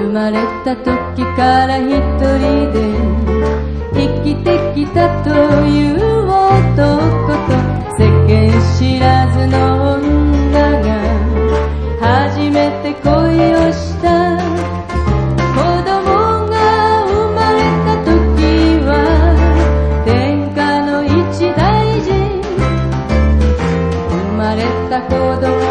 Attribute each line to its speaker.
Speaker 1: 生まれた時から一人で生きてきたという男と、世間知らずの女が初めて恋をした。子供が生まれた時は天下の一大事。生まれた子供